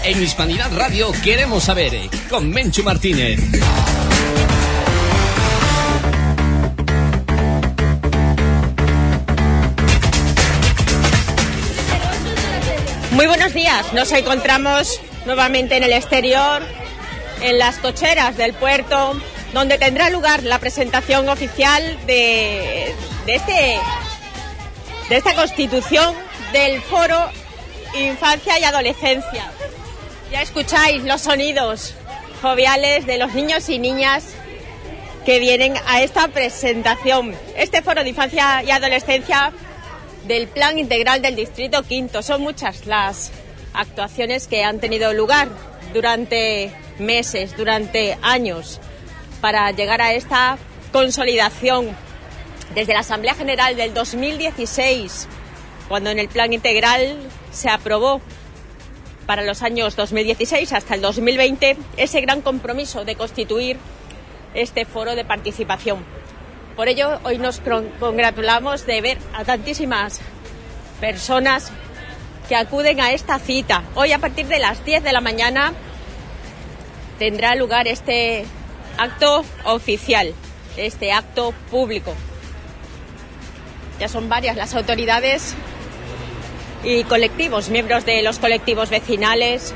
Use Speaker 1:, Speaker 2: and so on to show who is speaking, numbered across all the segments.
Speaker 1: En Hispanidad Radio queremos saber, con Menchu Martínez.
Speaker 2: Muy buenos días, nos encontramos nuevamente en el exterior, en las cocheras del puerto, donde tendrá lugar la presentación oficial de esta constitución del Foro Infancia y Adolescencia. Ya escucháis los sonidos joviales de los niños y niñas que vienen a esta presentación. Este Foro de Infancia y Adolescencia del Plan Integral del Distrito Quinto. Son muchas las actuaciones que han tenido lugar durante meses, durante años, para llegar a esta consolidación. Desde la Asamblea General del 2016, cuando en el Plan Integral se aprobó para los años 2016 hasta el 2020 ese gran compromiso de constituir este foro de participación. Por ello, hoy nos congratulamos de ver a tantísimas personas que acuden a esta cita. Hoy, a partir de las 10 de la mañana, tendrá lugar este acto oficial, este acto público. Ya son varias las autoridades y colectivos, miembros de los colectivos vecinales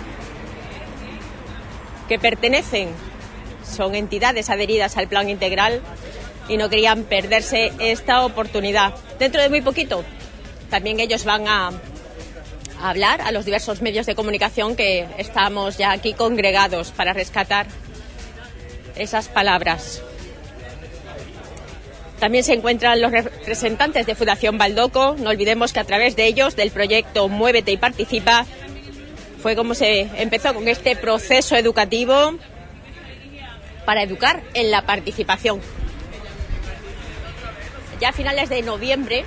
Speaker 2: que pertenecen, son entidades adheridas al Plan Integral y no querían perderse esta oportunidad. Dentro de muy poquito también ellos van a hablar a los diversos medios de comunicación que estamos ya aquí congregados para rescatar esas palabras. También se encuentran los representantes de Fundación Baldoco. No olvidemos que a través de ellos, del proyecto Muévete y Participa, fue como se empezó con este proceso educativo para educar en la participación. Ya a finales de noviembre,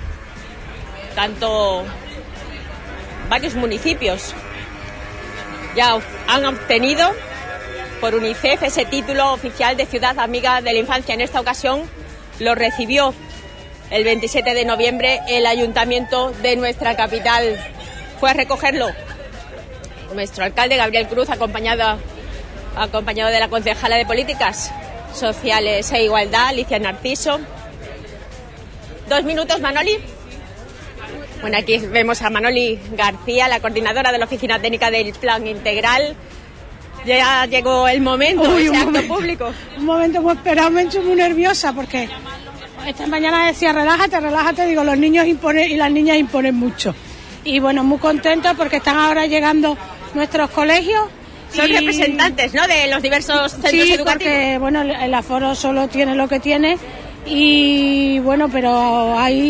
Speaker 2: varios municipios ya han obtenido por UNICEF ese título oficial de Ciudad Amiga de la Infancia. En esta ocasión lo recibió el 27 de noviembre el ayuntamiento de nuestra capital. Fue a recogerlo nuestro alcalde Gabriel Cruz, acompañado de la concejala de Políticas Sociales e Igualdad, Alicia Narciso. 2 minutos, Manoli. Bueno, aquí vemos a Manoli García, la coordinadora de la Oficina Técnica del Plan Integral. Ya llegó el momento, ese acto público.
Speaker 3: Un momento muy esperado, me he hecho muy nerviosa porque esta mañana decía relájate, digo, los niños imponen y las niñas imponen mucho. Y bueno, muy contentos porque están ahora llegando nuestros colegios.
Speaker 2: Son representantes, ¿no?, de los diversos centros educativos. Sí,
Speaker 3: porque bueno, el aforo solo tiene lo que tiene y bueno, pero hay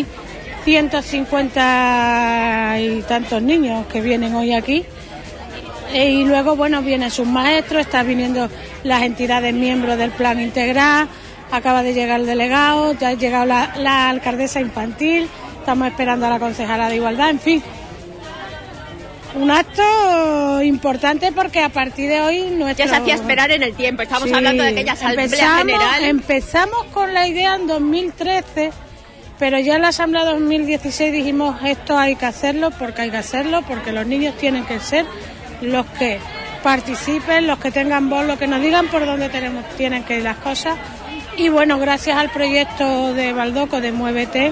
Speaker 3: 150 y tantos niños que vienen hoy aquí. Y luego, bueno, vienen sus maestros, están viniendo las entidades miembros del Plan Integral, acaba de llegar el delegado, ya ha llegado la alcaldesa infantil, estamos esperando a la concejala de Igualdad, en fin. Un acto importante porque a partir de hoy
Speaker 2: ya se hacía esperar en el tiempo, estamos hablando de aquella Asamblea General.
Speaker 3: Empezamos con la idea en 2013, pero ya en la Asamblea 2016 dijimos esto hay que hacerlo porque los niños tienen que ser los que participen, los que tengan voz, los que nos digan por dónde tienen que ir las cosas. Y bueno, gracias al proyecto de Baldoco de Muévete,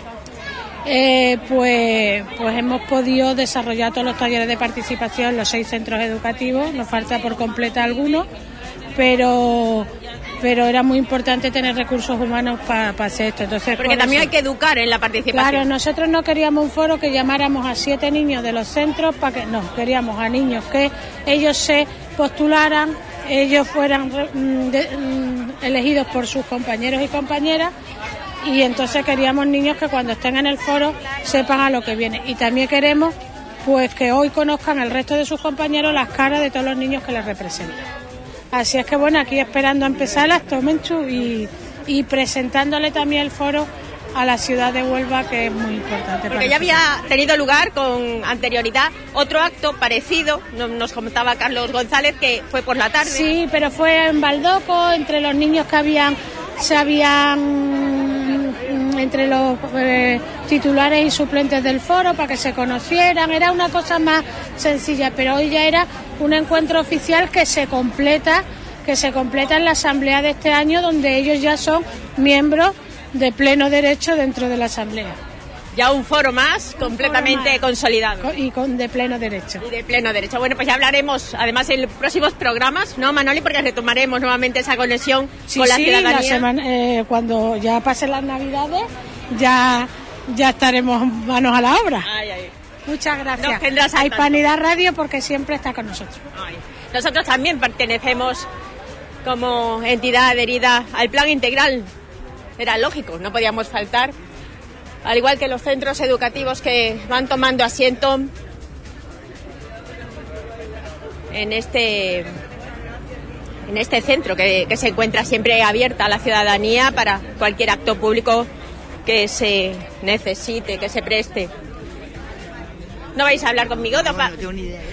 Speaker 3: pues hemos podido desarrollar todos los talleres de participación en los 6 centros educativos. Nos falta por completar algunos, pero era muy importante tener recursos humanos para hacer esto. Entonces,
Speaker 2: porque también hay que educar en la participación.
Speaker 3: Claro, nosotros no queríamos un foro que llamáramos a 7 niños de los centros, queríamos a niños que ellos se postularan, ellos fueran elegidos por sus compañeros y compañeras, y entonces queríamos niños que cuando estén en el foro sepan a lo que viene. Y también queremos pues que hoy conozcan el resto de sus compañeros las caras de todos los niños que les representan. Así es que bueno, aquí esperando a empezar el acto, Menchu, y presentándole también el foro a la ciudad de Huelva, que es muy importante.
Speaker 2: Porque ya había tenido lugar con anterioridad otro acto parecido, nos comentaba Carlos González, que fue por la tarde.
Speaker 3: Sí, pero fue en Baldoco, entre los niños que se habían entre los titulares y suplentes del foro para que se conocieran. Era una cosa más sencilla, pero hoy ya era un encuentro oficial que se completa en la asamblea de este año, donde ellos ya son miembros de pleno derecho dentro de la asamblea.
Speaker 2: Ya un foro más, completamente consolidado.
Speaker 3: Y de pleno derecho.
Speaker 2: Y de pleno derecho. Bueno, pues ya hablaremos, además, en los próximos programas, ¿no, Manoli? Porque retomaremos nuevamente esa conexión con la ciudadanía.
Speaker 3: Cuando ya pasen las Navidades, ya estaremos manos a la obra.
Speaker 2: Ay.
Speaker 3: Muchas gracias a Hispanidad Radio, porque siempre está con nosotros.
Speaker 2: Ay. Nosotros también pertenecemos como entidad adherida al plan integral. Era lógico, no podíamos faltar. Al igual que los centros educativos que van tomando asiento en este centro que se encuentra siempre abierta a la ciudadanía para cualquier acto público que se necesite, que se preste. ¿No vais a hablar conmigo, Dopa?
Speaker 4: No tengo ni idea.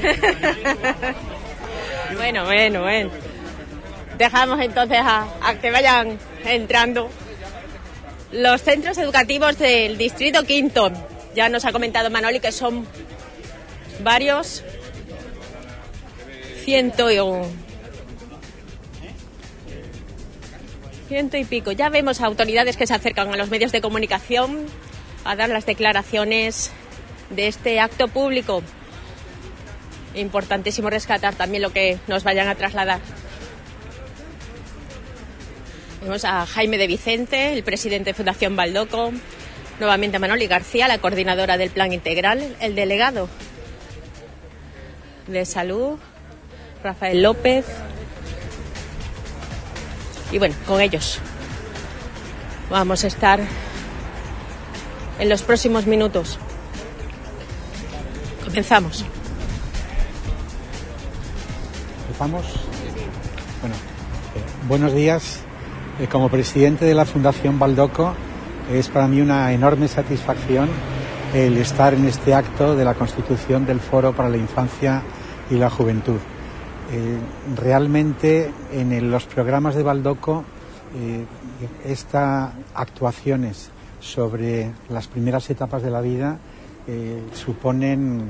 Speaker 2: Bueno. Dejamos entonces a que vayan entrando los centros educativos del Distrito Quinto. Ya nos ha comentado Manoli que son varios, ciento y pico. Ya vemos a autoridades que se acercan a los medios de comunicación a dar las declaraciones de este acto público. Importantísimo rescatar también lo que nos vayan a trasladar. Vemos a Jaime de Vicente, el presidente de Fundación Baldoco, nuevamente a Manoli García, la coordinadora del Plan Integral, el delegado de Salud, Rafael López. Y bueno, con ellos vamos a estar en los próximos minutos. Comenzamos.
Speaker 5: ¿Empezamos? Bueno, buenos días. Como presidente de la Fundación Baldoco, es para mí una enorme satisfacción el estar en este acto de la constitución del Foro para la Infancia y la Juventud. Realmente en los programas de Baldoco estas actuaciones sobre las primeras etapas de la vida suponen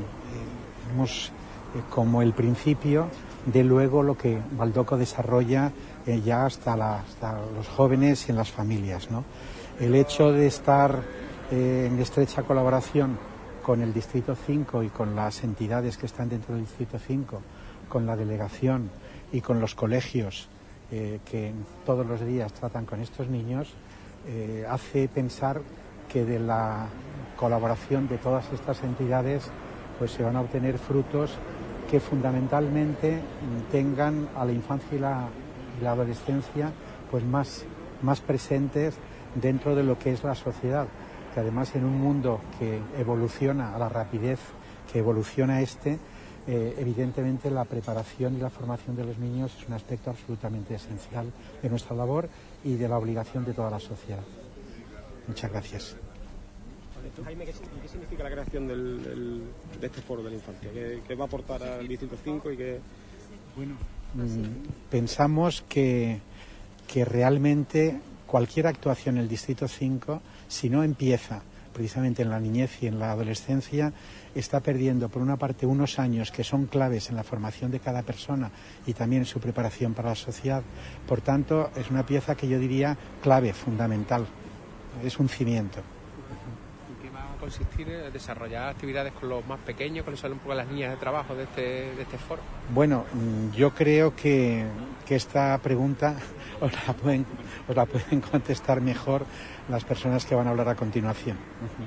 Speaker 5: como el principio de luego lo que Baldoco desarrolla ya hasta los jóvenes y en las familias, ¿no? El hecho de estar en estrecha colaboración con el Distrito 5 y con las entidades que están dentro del Distrito 5, con la delegación y con los colegios que todos los días tratan con estos niños, hace pensar que de la colaboración de todas estas entidades pues se van a obtener frutos que fundamentalmente tengan a la infancia y la adolescencia pues más presentes dentro de lo que es la sociedad, que además en un mundo que evoluciona a la rapidez que evoluciona evidentemente la preparación y la formación de los niños es un aspecto absolutamente esencial de nuestra labor y de la obligación de toda la sociedad. Muchas gracias.
Speaker 6: Jaime, ¿qué significa la creación de este foro de la infancia? ¿Qué va a aportar al Distrito 5 y qué...?
Speaker 5: Bueno, pensamos que realmente cualquier actuación en el Distrito 5, si no empieza precisamente en la niñez y en la adolescencia, está perdiendo por una parte unos años que son claves en la formación de cada persona y también en su preparación para la sociedad. Por tanto, es una pieza que yo diría clave, fundamental. Es un cimiento.
Speaker 7: Consistir en desarrollar actividades con los más pequeños, cuáles son un poco las líneas de trabajo de este foro.
Speaker 5: Bueno, yo creo que esta pregunta os la pueden contestar mejor las personas que van a hablar a continuación.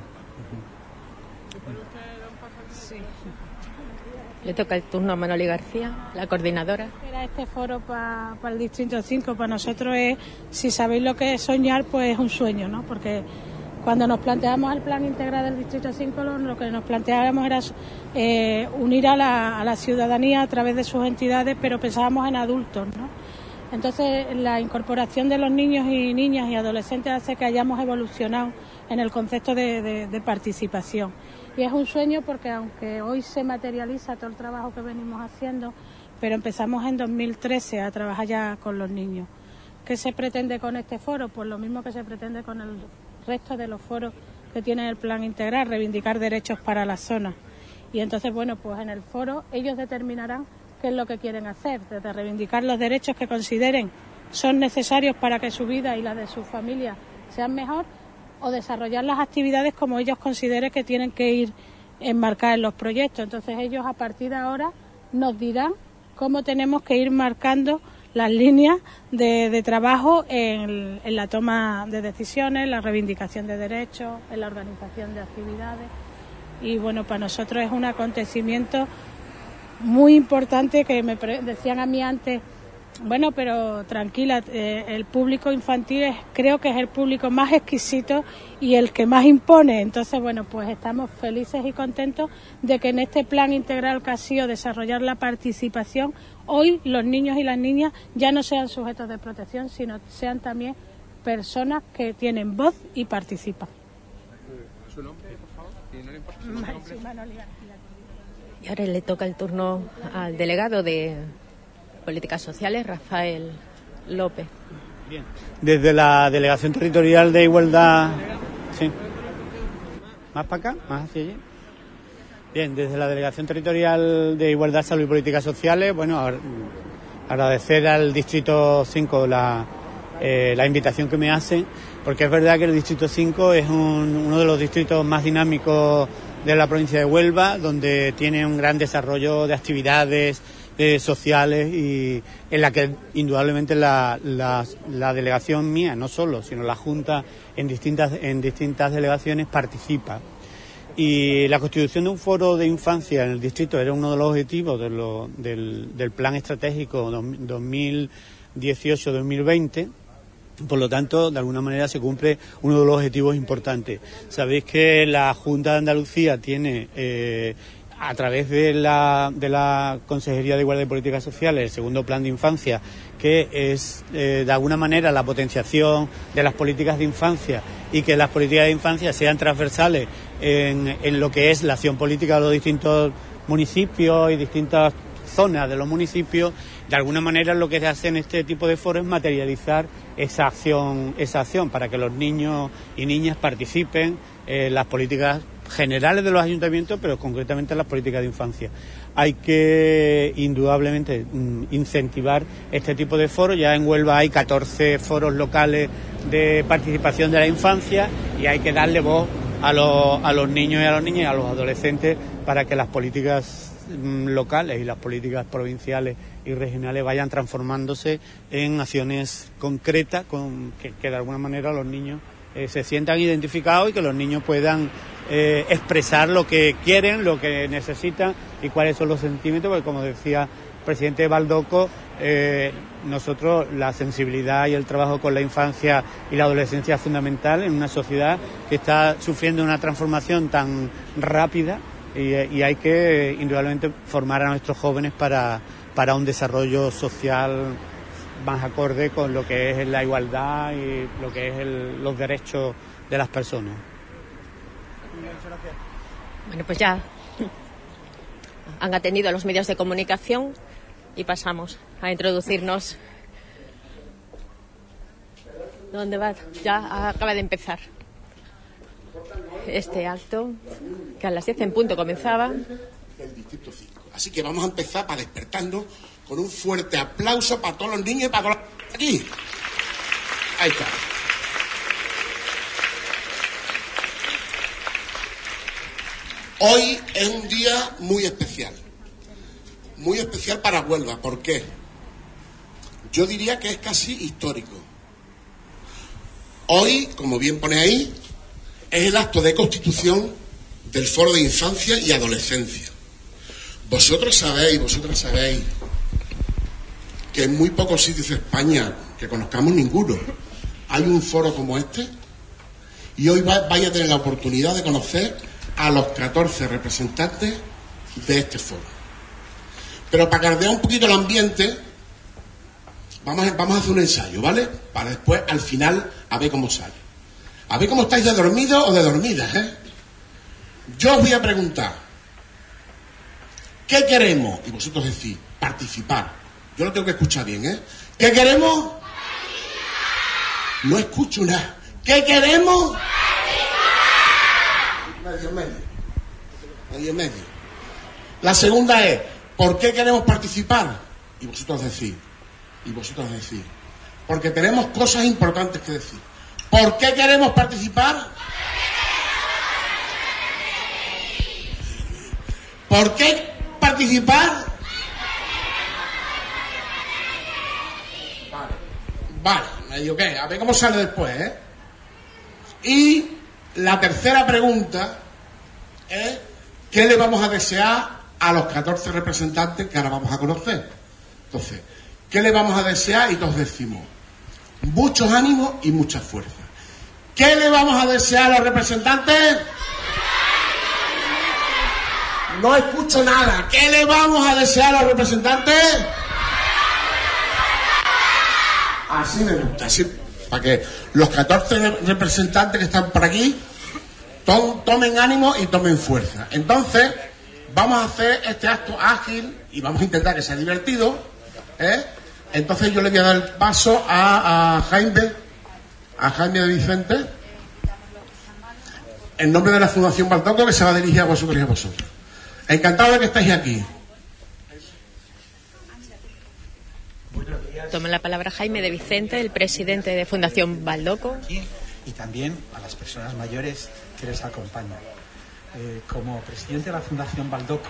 Speaker 2: Sí. Le toca el turno a Manoli García, la coordinadora.
Speaker 3: Este foro para el Distrito 5 para nosotros es, si sabéis lo que es soñar, pues es un sueño, ¿no? Porque cuando nos planteamos el plan integral del Distrito 5, lo que nos planteábamos era unir a la ciudadanía a través de sus entidades, pero pensábamos en adultos, ¿no? Entonces, la incorporación de los niños y niñas y adolescentes hace que hayamos evolucionado en el concepto de participación. Y es un sueño porque, aunque hoy se materializa todo el trabajo que venimos haciendo, pero empezamos en 2013 a trabajar ya con los niños. ¿Qué se pretende con este foro? Pues lo mismo que se pretende con el resto de los foros que tiene el plan integral, reivindicar derechos para la zona. Y entonces, bueno, pues en el foro ellos determinarán qué es lo que quieren hacer, desde reivindicar los derechos que consideren son necesarios para que su vida y la de su familia sean mejor, o desarrollar las actividades como ellos consideren que tienen que ir enmarcadas en los proyectos. Entonces ellos a partir de ahora nos dirán cómo tenemos que ir marcando las líneas de trabajo en la toma de decisiones, la reivindicación de derechos, en la organización de actividades. Y bueno, para nosotros es un acontecimiento muy importante que me decían a mí antes, bueno, pero tranquila, el público infantil creo que es el público más exquisito y el que más impone. Entonces, bueno, pues estamos felices y contentos de que en este plan integral que ha sido desarrollar la participación, hoy los niños y las niñas ya no sean sujetos de protección, sino sean también personas que tienen voz y participan.
Speaker 7: ¿Su nombre, por favor? ¿Y no le importa su nombre?
Speaker 2: Y ahora le toca el turno al delegado de Políticas Sociales, Rafael López.
Speaker 4: Bien. Desde la Delegación Territorial de Igualdad... Sí. ¿Más para acá? ¿Más hacia allí? Bien, desde la Delegación Territorial de Igualdad, Salud y Políticas Sociales, bueno, agradecer al Distrito 5 la invitación que me hacen, porque es verdad que el Distrito 5 es uno de los distritos más dinámicos de la provincia de Huelva, donde tiene un gran desarrollo de actividades sociales y en la que indudablemente la delegación mía, no solo, sino la Junta en distintas delegaciones participa. Y la constitución de un foro de infancia en el distrito era uno de los objetivos del plan estratégico 2018-2020. Por lo tanto, de alguna manera se cumple uno de los objetivos importantes. Sabéis que la Junta de Andalucía tiene, a través de la Consejería de Igualdad y Políticas Sociales, el segundo plan de infancia, que es de alguna manera la potenciación de las políticas de infancia y que las políticas de infancia sean transversales en lo que es la acción política de los distintos municipios y distintas zonas de los municipios. De alguna manera lo que se hace en este tipo de foros es materializar esa acción para que los niños y niñas participen en las políticas generales de los ayuntamientos, pero concretamente en las políticas de infancia. Hay que indudablemente incentivar este tipo de foros. Ya en Huelva hay 14 foros locales de participación de la infancia y hay que darle voz a los niños y a las niñas y a los adolescentes para que las políticas locales y las políticas provinciales y regionales vayan transformándose en acciones concretas que de alguna manera los niños se sientan identificados y que los niños puedan expresar lo que quieren, lo que necesitan y cuáles son los sentimientos, porque como decía el presidente Baldoco, nosotros la sensibilidad y el trabajo con la infancia y la adolescencia es fundamental en una sociedad que está sufriendo una transformación tan rápida y hay que indudablemente formar a nuestros jóvenes para un desarrollo social más acorde con lo que es la igualdad y lo que es los derechos de las personas.
Speaker 2: Bueno, pues ya han atendido los medios de comunicación y pasamos a introducirnos. ¿Dónde va? Ya acaba de empezar este acto que a las 10 en punto comenzaba.
Speaker 8: El Distrito 5. Así que vamos a empezar para despertarnos con un fuerte aplauso para todos los niños y para todos los... Aquí. Ahí está. Hoy es un día muy especial. Muy especial para Huelva. ¿Por qué? Yo diría que es casi histórico. Hoy, como bien pone ahí, es el acto de constitución del Foro de Infancia y Adolescencia. Vosotras sabéis que en muy pocos sitios de España, que conozcamos ninguno, hay un foro como este, y hoy vais a tener la oportunidad de conocer a los 14 representantes de este foro. Pero para caldear un poquito el ambiente, vamos a hacer un ensayo, ¿vale? Para después, al final, a ver cómo sale. A ver cómo estáis de dormidos o de dormidas, ¿eh? Yo os voy a preguntar, ¿qué queremos? Y vosotros decís, participar. Yo lo tengo que escuchar bien, ¿eh? ¿Qué queremos? No escucho nada. ¿Qué queremos? Medio. La segunda es, ¿por qué queremos participar? Y vosotros decís, porque tenemos cosas importantes que decir. ¿Por qué queremos participar? ¿Por qué participar? Vale, me digo qué, a ver cómo sale después, ¿eh? Y la tercera pregunta es, ¿qué le vamos a desear a los 14 representantes que ahora vamos a conocer? Entonces, ¿qué le vamos a desear? Y todos decimos, muchos ánimos y mucha fuerza. ¿Qué le vamos a desear a los representantes? No escucho nada. ¿Qué le vamos a desear a los representantes? Así me gusta, así, para que los 14 representantes que están por aquí tomen ánimo y tomen fuerza. Entonces, vamos a hacer este acto ágil y vamos a intentar que sea divertido, ¿eh? Entonces yo le voy a dar el paso a Jaime de Vicente, en nombre de la Fundación Baldoco, que se va a dirigir a vosotros y a vosotros. Encantado de que estéis aquí.
Speaker 2: Toma la palabra Jaime de Vicente, el presidente de Fundación Baldoco.
Speaker 5: Y también a las personas mayores que les acompañan. Como presidente de la Fundación Baldoco,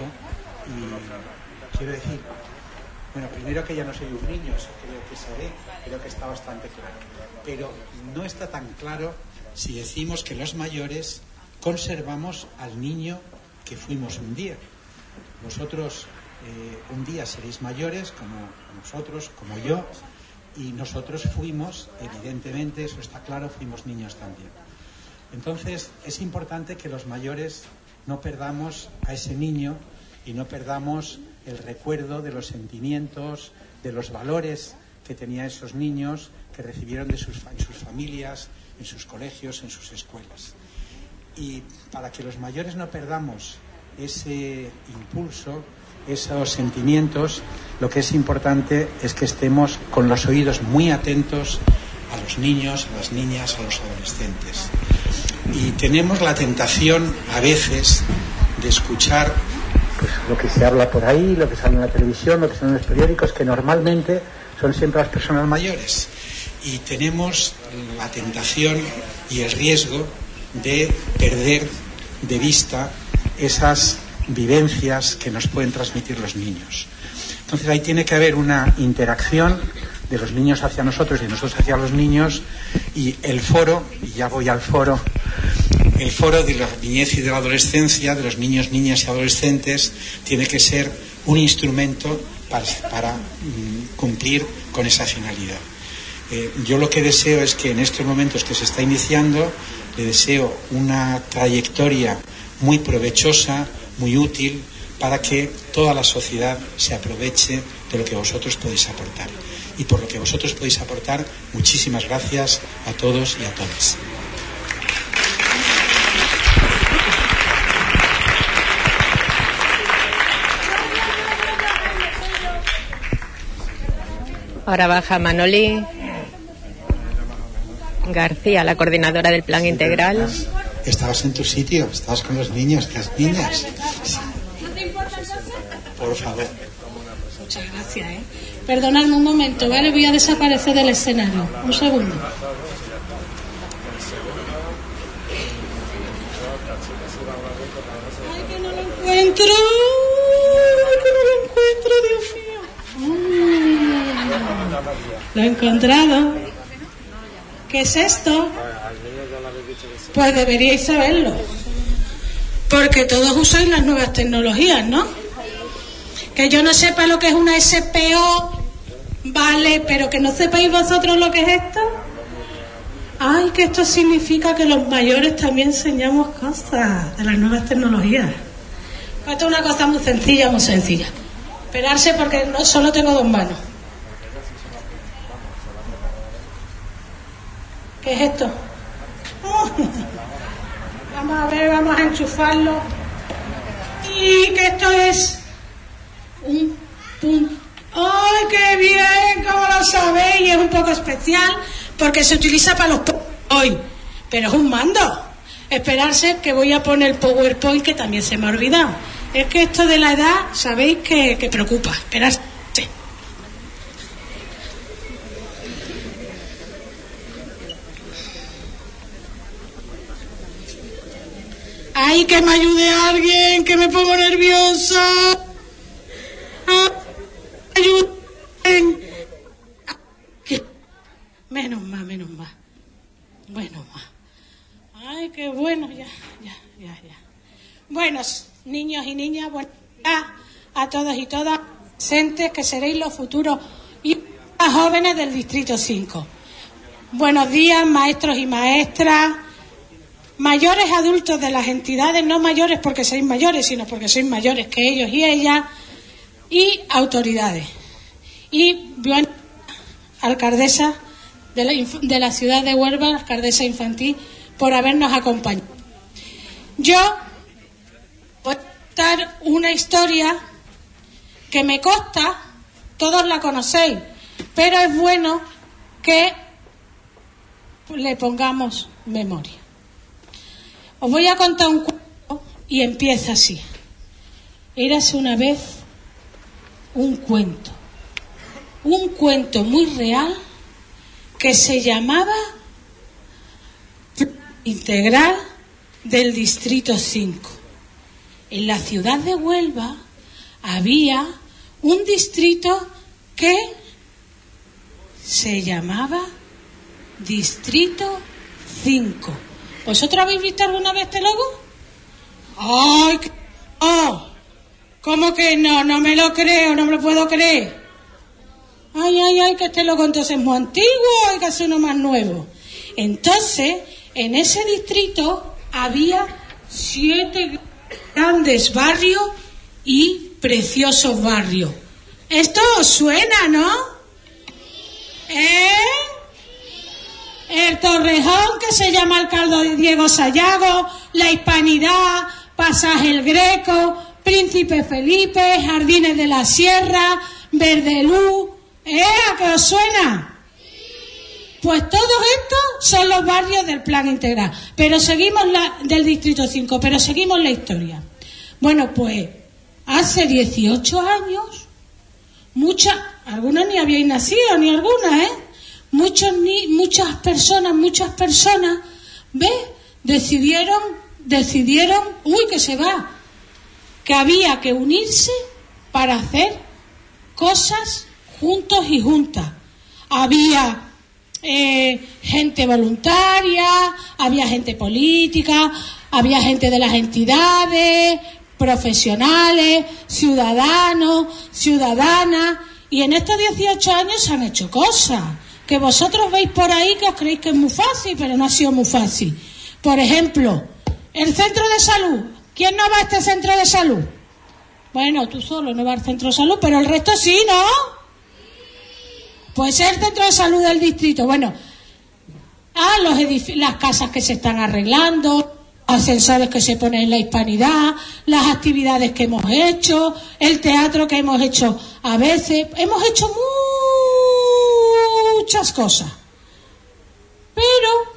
Speaker 5: y quiero decir, bueno, primero que ya no soy un niño, eso creo que seré, creo que está bastante claro. Pero no está tan claro si decimos que los mayores conservamos al niño que fuimos un día. Vosotros un día seréis mayores como nosotros, como yo, y nosotros fuimos, evidentemente, eso está claro, fuimos niños también. Entonces es importante que los mayores no perdamos a ese niño y no perdamos el recuerdo de los sentimientos, de los valores que tenían esos niños que recibieron en sus familias, en sus colegios, en sus escuelas. Y para que los mayores no perdamos ese impulso, esos sentimientos, lo que es importante es que estemos con los oídos muy atentos a los niños, a las niñas, a los adolescentes. Y tenemos la tentación a veces de escuchar pues lo que se habla por ahí, lo que sale en la televisión, lo que sale en los periódicos, que normalmente son siempre las personas mayores. Y tenemos la tentación y el riesgo de perder de vista esas vivencias que nos pueden transmitir los niños. Entonces ahí tiene que haber una interacción de los niños hacia nosotros y de nosotros hacia los niños, y el foro, y ya voy al foro, el foro de la niñez y de la adolescencia, de los niños, niñas y adolescentes, tiene que ser un instrumento para cumplir con esa finalidad. Yo lo que deseo es que en estos momentos que se está iniciando, le deseo una trayectoria muy provechosa, muy útil, para que toda la sociedad se aproveche de lo que vosotros podéis aportar. Y por lo que vosotros podéis aportar, muchísimas gracias a todos y a todas.
Speaker 2: Ahora baja Manoli García, la coordinadora del Plan Integral.
Speaker 5: Estabas en tu sitio, estabas con los niños, las niñas. Por favor.
Speaker 3: Muchas gracias, Perdonadme un momento, ¿vale? Voy a desaparecer del escenario. Un segundo. ¡Ay, que no lo encuentro! ¡Ay, que no lo encuentro, Dios mío! Lo he encontrado. ¿Qué es esto? Pues deberíais saberlo. Porque todos usáis las nuevas tecnologías, ¿no? Que yo no sepa lo que es una SPO, vale, pero que no sepáis vosotros lo que es esto. Ay, que esto significa que los mayores también enseñamos cosas de las nuevas tecnologías. Esto es una cosa muy sencilla, muy sencilla. Esperarse porque no solo tengo dos manos. ¿Qué es esto? Vamos a ver, vamos a enchufarlo. Y que esto es un punto. ¡Ay, qué bien! ¿Cómo lo sabéis? Es un poco especial porque se utiliza para los hoy. pero es un mando. Esperarse que voy a poner el PowerPoint, que también se me ha olvidado. Es que esto de la edad, sabéis que preocupa. Esperarse. ¡Ay, que me ayude alguien! ¡Que me pongo nerviosa! ¡Ayuden! Menos más. Bueno, más. ¡Ay, qué bueno! Ya. Buenos niños y niñas, buenos días a todos y todas, presentes, que seréis los futuros y jóvenes del Distrito 5. Buenos días, maestros y maestras, mayores adultos de las entidades, no mayores porque sois mayores, sino porque sois mayores que ellos y ellas, y autoridades. Y buena alcaldesa de la ciudad de Huelva, alcaldesa infantil, por habernos acompañado. Yo voy a contar una historia que me consta, todos la conocéis, pero es bueno que le pongamos memoria. Os voy a contar un cuento y empieza así. Érase una vez un cuento muy real que se llamaba Integral del Distrito 5. En la ciudad de Huelva había un distrito que se llamaba Distrito 5. ¿Vosotros habéis visto alguna vez este logo? ¡Ay! ¿Cómo que no? No me lo creo, no me lo puedo creer. ¡Ay! Que este logo entonces es muy antiguo, hay que hacer uno más nuevo. Entonces, en ese distrito había 7 grandes barrios y preciosos barrios. Esto os suena, ¿no? El Torrejón, que se llama el Caldo de Diego Sayago, la Hispanidad, Pasaje el Greco, Príncipe Felipe, Jardines de la Sierra, Verdeluz. ¿A qué os suena? Pues todos estos son los barrios del Plan Integral, pero seguimos del Distrito 5, pero seguimos la historia. Bueno, pues hace 18 años, algunas ni habíais nacido, ni algunas, muchas personas, ¿ves? Decidieron, que se va, que había que unirse para hacer cosas juntos y juntas. Había gente voluntaria, había gente política, había gente de las entidades, profesionales, ciudadanos, ciudadanas, y en estos 18 años se han hecho cosas que vosotros veis por ahí que os creéis que es muy fácil, pero no ha sido muy fácil. Por ejemplo, el centro de salud. ¿Quién no va a este centro de salud? Bueno, tú solo no vas al centro de salud, pero el resto sí, ¿no? Pues es el centro de salud del distrito. Bueno, las casas que se están arreglando, ascensores que se ponen en la Hispanidad, las actividades que hemos hecho, el teatro que hemos hecho a veces. Hemos hecho muchas cosas. Pero,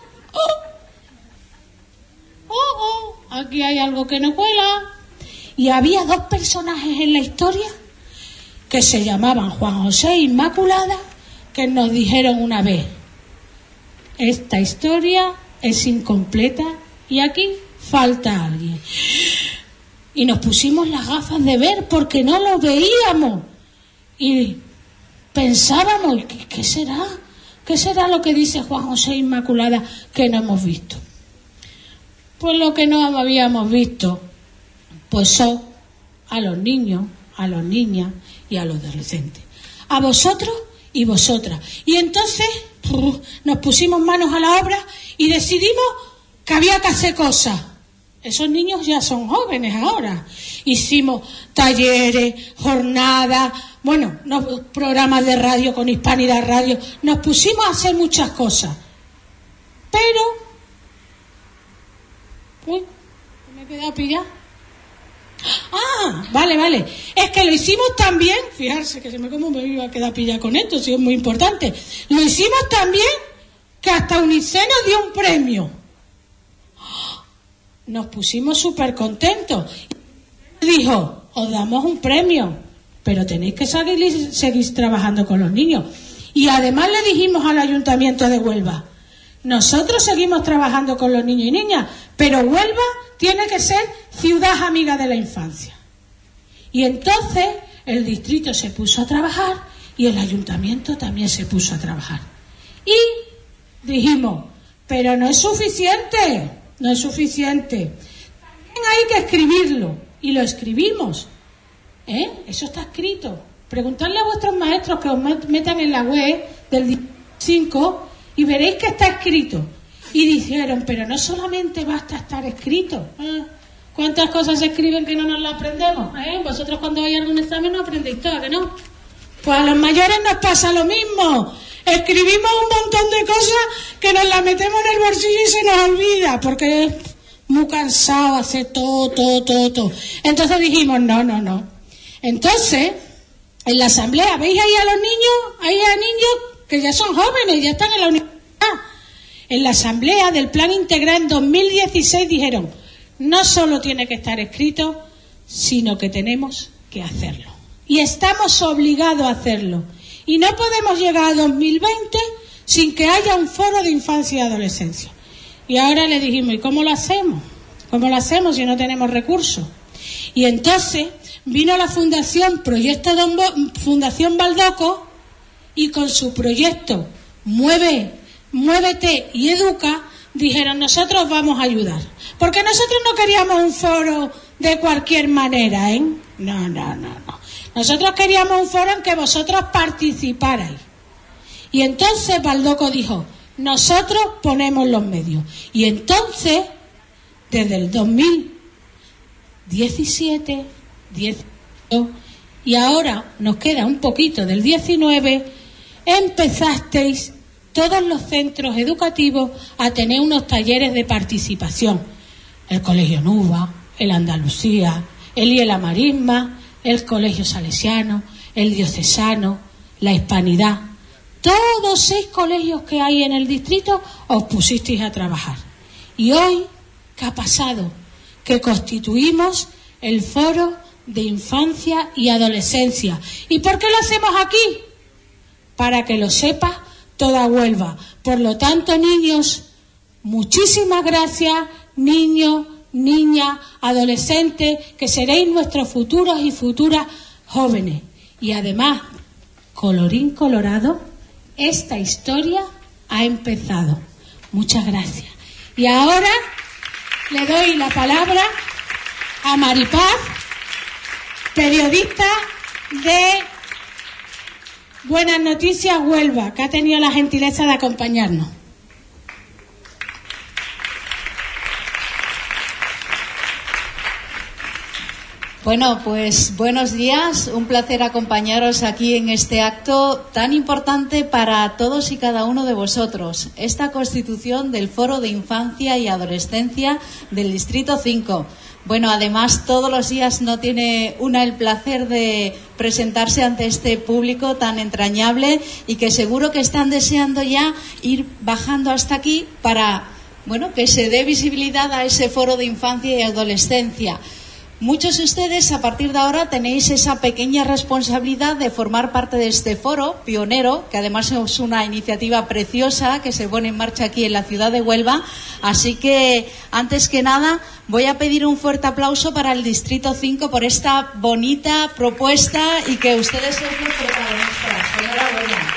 Speaker 3: aquí hay algo que no cuela. Y había 2 personajes en la historia que se llamaban Juan José e Inmaculada, que nos dijeron una vez: esta historia es incompleta y aquí falta alguien. Y nos pusimos las gafas de ver porque no lo veíamos y pensábamos, ¿qué será? ¿Qué será lo que dice Juan José e Inmaculada que no hemos visto? Pues lo que no habíamos visto pues son a los niños, a las niñas y a los adolescentes, a vosotros y vosotras. Y entonces nos pusimos manos a la obra y decidimos que había que hacer cosas. Esos niños ya son jóvenes ahora. Hicimos talleres, jornadas, programas de radio con Hispanidad Radio. Nos pusimos a hacer muchas cosas. Pero me he quedado pillada. Vale. Es que lo hicimos también, fijarse que se me iba a quedar pillada con esto, si es muy importante. Lo hicimos también que hasta UNICEF nos dio un premio. nos pusimos súper contentos. Dijo, os damos un premio, pero tenéis que seguir trabajando con los niños. Y además le dijimos al Ayuntamiento de Huelva, nosotros seguimos trabajando con los niños y niñas, pero Huelva tiene que ser ciudad amiga de la infancia. Y entonces el distrito se puso a trabajar y el Ayuntamiento también se puso a trabajar. Y dijimos, pero no es suficiente, no es suficiente. También hay que escribirlo, y lo escribimos. Eso está escrito. Preguntadle a vuestros maestros que os metan en la web del 5 y veréis que está escrito. Y dijeron, pero no solamente basta estar escrito. ¿Cuántas cosas se escriben que no nos las aprendemos? Vosotros cuando vais a algún examen no aprendéis todo, ¿que no? Pues a los mayores nos pasa lo mismo. Escribimos un montón de cosas que nos las metemos en el bolsillo y se nos olvida, porque es muy cansado hacer todo. Entonces dijimos, no. Entonces, en la asamblea, ¿veis ahí a los niños? Ahí hay niños que ya son jóvenes, ya están en la universidad. En la asamblea del Plan Integral en 2016 dijeron, no solo tiene que estar escrito, sino que tenemos que hacerlo. Y estamos obligados a hacerlo. Y no podemos llegar a 2020 sin que haya un foro de infancia y adolescencia. Y ahora le dijimos, ¿y cómo lo hacemos? ¿Cómo lo hacemos si no tenemos recursos? Y entonces vino la Fundación Fundación Baldoco y con su proyecto Muévete y Educa dijeron, nosotros vamos a ayudar. Porque nosotros no queríamos un foro de cualquier manera, No. Nosotros queríamos un foro en que vosotros participarais. Y entonces Baldoco dijo, nosotros ponemos los medios. Y entonces, desde el 2017, 18, y ahora nos queda un poquito del 19, empezasteis todos los centros educativos a tener unos talleres de participación. El Colegio Nuba, el Andalucía, el IELA Marisma, el Colegio Salesiano, el Diocesano, la Hispanidad. Todos 6 colegios que hay en el distrito os pusisteis a trabajar. Y hoy, ¿qué ha pasado? Que constituimos el Foro de Infancia y Adolescencia. ¿Y por qué lo hacemos aquí? Para que lo sepa toda Huelva. Por lo tanto, niños, muchísimas gracias, niños, niñas, adolescentes, que seréis nuestros futuros y futuras jóvenes. Y además, colorín colorado, esta historia ha empezado. Muchas gracias. Y ahora le doy la palabra a Maripaz, periodista de Buenas Noticias Huelva, que ha tenido la gentileza de acompañarnos.
Speaker 9: Bueno, pues buenos días, un placer acompañaros aquí en este acto tan importante para todos y cada uno de vosotros, esta constitución del Foro de Infancia y Adolescencia del Distrito 5. Bueno, además todos los días no tiene una el placer de presentarse ante este público tan entrañable y que seguro que están deseando ya ir bajando hasta aquí para, bueno, que se dé visibilidad a ese Foro de Infancia y Adolescencia. Muchos de ustedes a partir de ahora tenéis esa pequeña responsabilidad de formar parte de este foro pionero, que además es una iniciativa preciosa que se pone en marcha aquí en la ciudad de Huelva. Así que, antes que nada, voy a pedir un fuerte aplauso para el Distrito 5 por esta bonita propuesta y que ustedes son los protagonistas. Enhorabuena.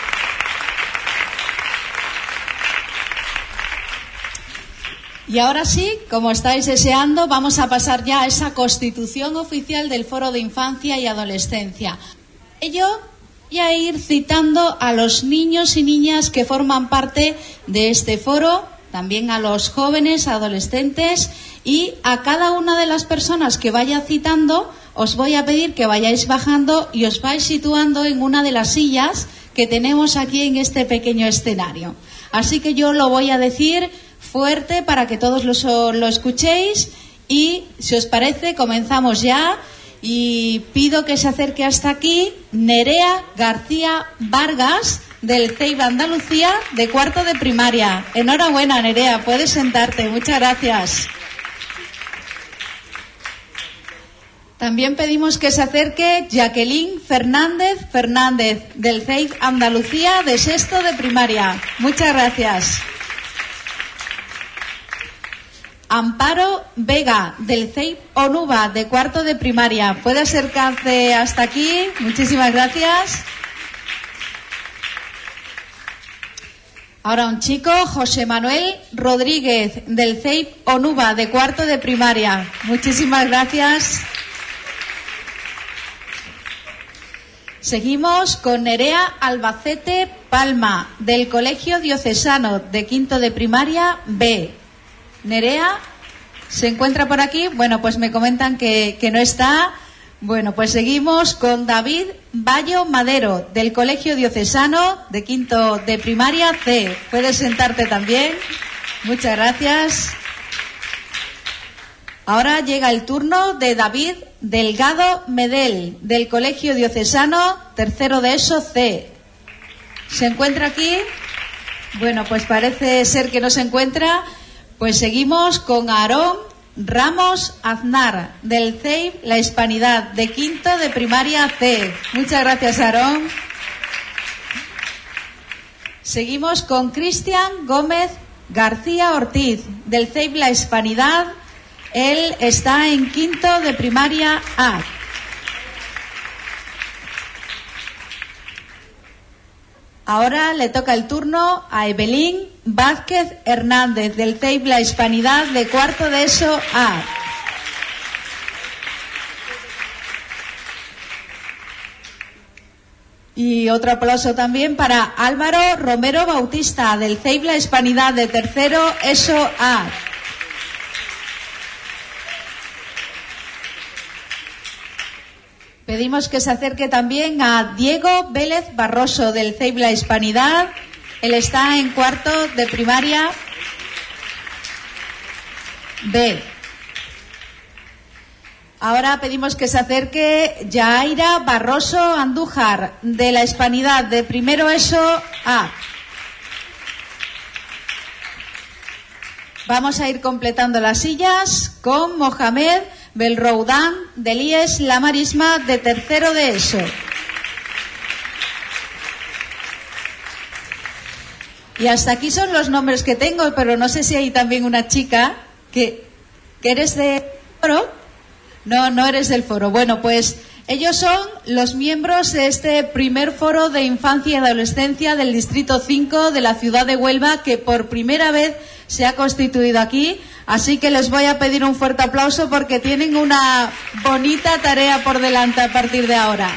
Speaker 9: Y ahora sí, como estáis deseando, vamos a pasar ya a esa constitución oficial del Foro de Infancia y Adolescencia. Ello voy a ir citando a los niños y niñas que forman parte de este foro, también a los jóvenes, adolescentes, y a cada una de las personas que vaya citando os voy a pedir que vayáis bajando y os vais situando en una de las sillas que tenemos aquí en este pequeño escenario. Así que yo lo voy a decir fuerte para que todos lo escuchéis y, si os parece, comenzamos ya y pido que se acerque hasta aquí Nerea García Vargas del CEIB Andalucía de 4º de primaria. Enhorabuena, Nerea, puedes sentarte. Muchas gracias. También pedimos que se acerque Jacqueline Fernández del CEIP Andalucía de sexto de primaria. Muchas gracias. Amparo Vega del CEIP Onuba de cuarto de primaria. ¿Puede acercarse hasta aquí? Muchísimas gracias. Ahora un chico, José Manuel Rodríguez del CEIP Onuba de cuarto de primaria. Muchísimas gracias. Seguimos con Nerea Albacete Palma, del Colegio Diocesano de quinto de primaria B. Nerea, ¿se encuentra por aquí? Bueno, pues me comentan que no está. Bueno, pues seguimos con David Bayo Madero, del Colegio Diocesano de quinto de primaria C. Puedes sentarte también. Muchas gracias. Ahora llega el turno de David Delgado Medel, del Colegio Diocesano, tercero de ESO C. ¿Se encuentra aquí? Bueno, pues parece ser que no se encuentra. Pues seguimos con Aarón Ramos Aznar, del CEIP La Hispanidad, de quinto de primaria C. Muchas gracias, Aarón. Seguimos con Cristian Gómez García Ortiz, del CEIP La Hispanidad. Él está en quinto de primaria A. Ahora le toca el turno a Evelyn Vázquez Hernández, del CEIP La Hispanidad, de cuarto de ESO A. Y otro aplauso también para Álvaro Romero Bautista, del CEIP La Hispanidad, de tercero ESO A. Pedimos que se acerque también a Diego Vélez Barroso, del CEIP La Hispanidad. Él está en cuarto de primaria B. Ahora pedimos que se acerque Yaira Barroso Andújar, de La Hispanidad, de primero ESO A. Vamos a ir completando las sillas con Mohamed Belroudán, del IES La Marisma, de tercero de ESO. Y hasta aquí son los nombres que tengo, pero no sé si hay también una chica que eres de foro. No eres del foro. Bueno, pues ellos son los miembros de este primer foro de infancia y adolescencia del Distrito 5 de la ciudad de Huelva, que por primera vez se ha constituido aquí. Así que les voy a pedir un fuerte aplauso porque tienen una bonita tarea por delante a partir de ahora.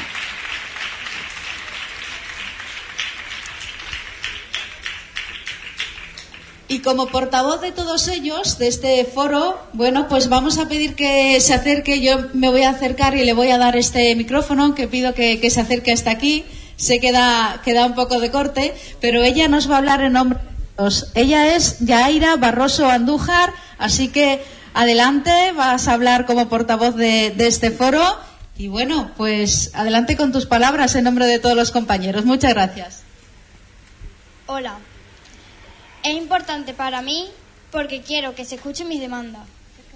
Speaker 9: Y como portavoz de todos ellos, de este foro, bueno, pues vamos a pedir que se acerque. Yo me voy a acercar y le voy a dar este micrófono, que pido que se acerque hasta aquí. Sé que da un poco de corte, pero ella nos va a hablar en nombre de todos. Ella es Yaira Barroso Andújar, así que adelante, vas a hablar como portavoz de este foro. Y bueno, pues adelante con tus palabras en nombre de todos los compañeros. Muchas gracias.
Speaker 10: Hola. Es importante para mí porque quiero que se escuchen mis demandas.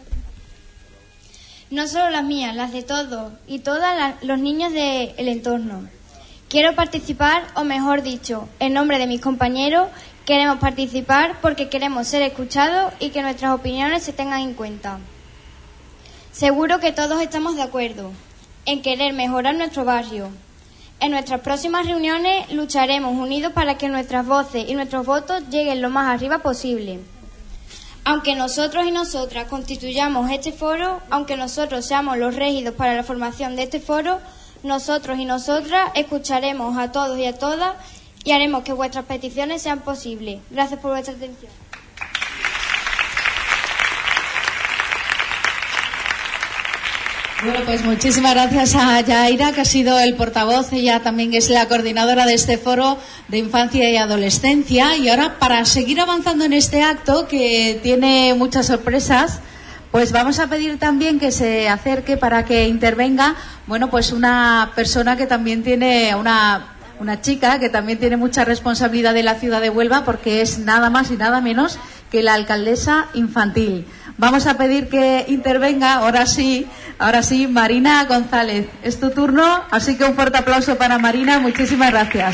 Speaker 10: No solo las mías, las de todos y todas los niños del entorno. Quiero participar, o mejor dicho, en nombre de mis compañeros, queremos participar porque queremos ser escuchados y que nuestras opiniones se tengan en cuenta. Seguro que todos estamos de acuerdo en querer mejorar nuestro barrio. En nuestras próximas reuniones lucharemos unidos para que nuestras voces y nuestros votos lleguen lo más arriba posible. Aunque nosotros y nosotras constituyamos este foro, aunque nosotros seamos los rígidos para la formación de este foro, nosotros y nosotras escucharemos a todos y a todas y haremos que vuestras peticiones sean posibles. Gracias por vuestra atención.
Speaker 9: Bueno, pues muchísimas gracias a Yaira, que ha sido el portavoz. Ella también es la coordinadora de este foro de infancia y adolescencia. Y ahora, para seguir avanzando en este acto, que tiene muchas sorpresas, pues vamos a pedir también que se acerque para que intervenga, bueno, pues una persona que también tiene una chica que también tiene mucha responsabilidad de la ciudad de Huelva, porque es nada más y nada menos que la alcaldesa infantil. Vamos a pedir que intervenga, ahora sí, Marina González. Es tu turno, así que un fuerte aplauso para Marina. Muchísimas gracias.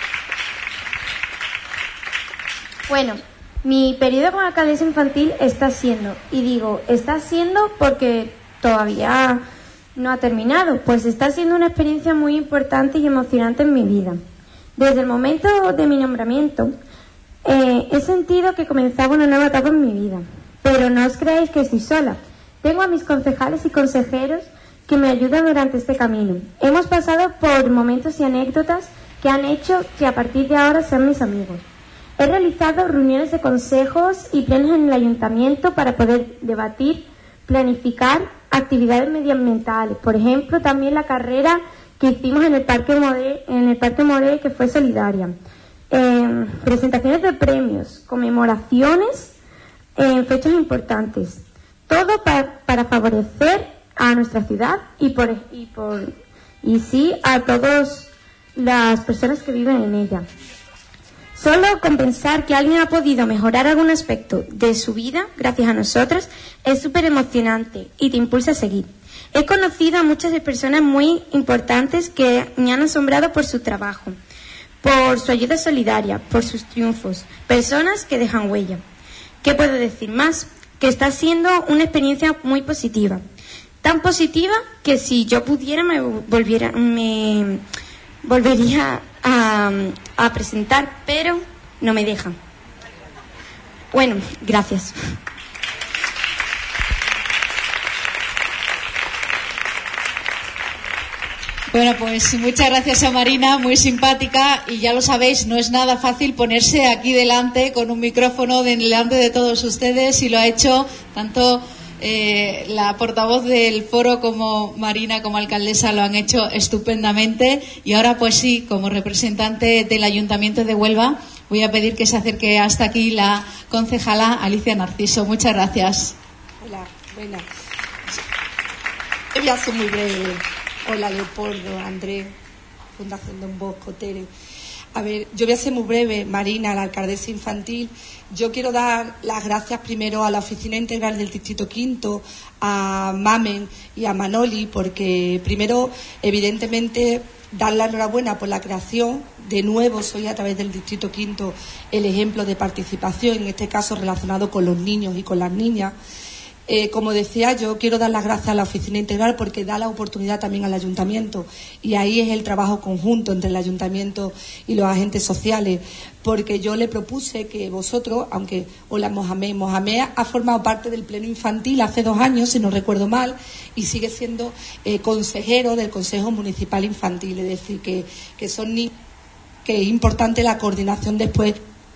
Speaker 10: Bueno, mi periodo como alcaldesa infantil está siendo, y digo, está siendo porque todavía no ha terminado, pues está siendo una experiencia muy importante y emocionante en mi vida. Desde el momento de mi nombramiento, he sentido que comenzaba una nueva etapa en mi vida, pero no os creáis que estoy sola. Tengo a mis concejales y consejeros que me ayudan durante este camino. Hemos pasado por momentos y anécdotas que han hecho que a partir de ahora sean mis amigos. He realizado reuniones de consejos y plenos en el ayuntamiento para poder debatir, planificar actividades medioambientales. Por ejemplo, también la carrera que hicimos en el Parque Moré, que fue solidaria. Presentaciones de premios, conmemoraciones en fechas importantes. Todo para favorecer a nuestra ciudad y a todas las personas que viven en ella. Solo con pensar que alguien ha podido mejorar algún aspecto de su vida gracias a nosotros es súper emocionante y te impulsa a seguir. He conocido a muchas personas muy importantes que me han asombrado por su trabajo, por su ayuda solidaria, por sus triunfos, personas que dejan huella. ¿Qué puedo decir más? Que está siendo una experiencia muy positiva. Tan positiva que si yo pudiera me volvería a presentar, pero no me dejan. Bueno, gracias.
Speaker 9: Bueno, pues muchas gracias a Marina, muy simpática, y ya lo sabéis, no es nada fácil ponerse aquí delante con un micrófono delante de todos ustedes, y lo ha hecho tanto la portavoz del foro como Marina, como alcaldesa, lo han hecho estupendamente. Y ahora pues sí, como representante del Ayuntamiento de Huelva, voy a pedir que se acerque hasta aquí la concejala Alicia Narciso. Muchas gracias.
Speaker 11: Hola, buenas. Voy a ser muy breve. Hola, Leopoldo, Andrés, Fundación Don Bosco, Tere. A ver, yo voy a ser muy breve, Marina, la alcaldesa infantil. Yo quiero dar las gracias primero a la Oficina Integral del Distrito Quinto, a Mamen y a Manoli, porque primero, evidentemente, dar la enhorabuena por la creación. De nuevo, soy a través del Distrito Quinto el ejemplo de participación, en este caso relacionado con los niños y con las niñas. Como decía, yo quiero dar las gracias a la Oficina Integral porque da la oportunidad también al Ayuntamiento, y ahí es el trabajo conjunto entre el Ayuntamiento y los agentes sociales, porque yo le propuse que vosotros, aunque hola Mohamed ha formado parte del Pleno Infantil hace 2 años, si no recuerdo mal, y sigue siendo consejero del Consejo Municipal Infantil, es decir, que son niños, que es importante la coordinación después.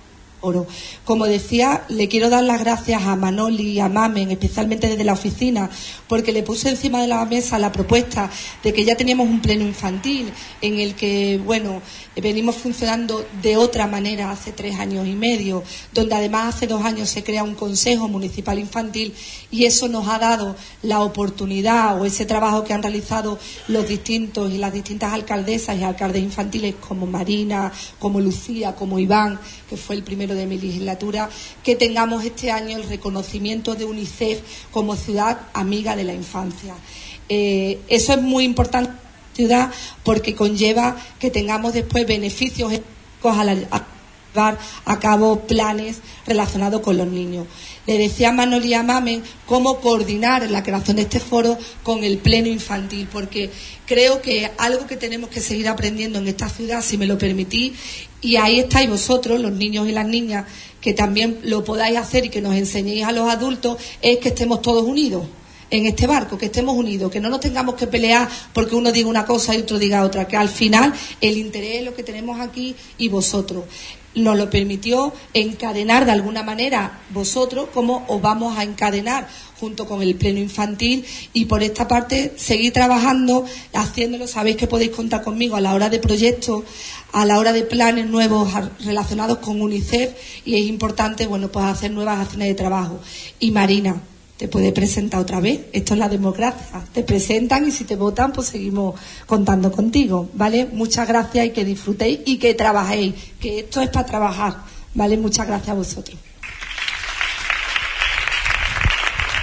Speaker 11: Como decía, le quiero dar las gracias a Manoli y a Mamen, especialmente desde la oficina, porque le puse encima de la mesa la propuesta de que ya teníamos un pleno infantil en el que, bueno, venimos funcionando de otra manera hace 3 años y medio, donde además hace 2 años se crea un Consejo Municipal Infantil, y eso nos ha dado la oportunidad, o ese trabajo que han realizado los distintos y las distintas alcaldesas y alcaldes infantiles como Marina, como Lucía, como Iván, que fue el primero de mi legislatura, que tengamos este año el reconocimiento de UNICEF como ciudad amiga de la infancia. Eso es muy importante en la ciudad porque conlleva que tengamos después beneficios a llevar a cabo planes relacionados con los niños. Le decía a Manoli y a Mamen cómo coordinar la creación de este foro con el pleno infantil, porque creo que algo que tenemos que seguir aprendiendo en esta ciudad, si me lo permitís, y ahí estáis vosotros, los niños y las niñas, que también lo podáis hacer y que nos enseñéis a los adultos, es que estemos todos unidos en este barco, que estemos unidos, que no nos tengamos que pelear porque uno diga una cosa y otro diga otra, que al final el interés es lo que tenemos aquí y vosotros. Nos lo permitió encadenar de alguna manera vosotros, como os vamos a encadenar junto con el pleno infantil, y por esta parte seguir trabajando, haciéndolo. Sabéis que podéis contar conmigo a la hora de proyectos, a la hora de planes nuevos relacionados con UNICEF, y es importante, bueno, pues hacer nuevas acciones de trabajo. Y Marina, te puede presentar otra vez. Esto es la democracia. Te presentan y si te votan, pues seguimos contando contigo, ¿vale? Muchas gracias y que disfrutéis y que trabajéis, que esto es para trabajar, ¿vale? Muchas gracias a vosotros.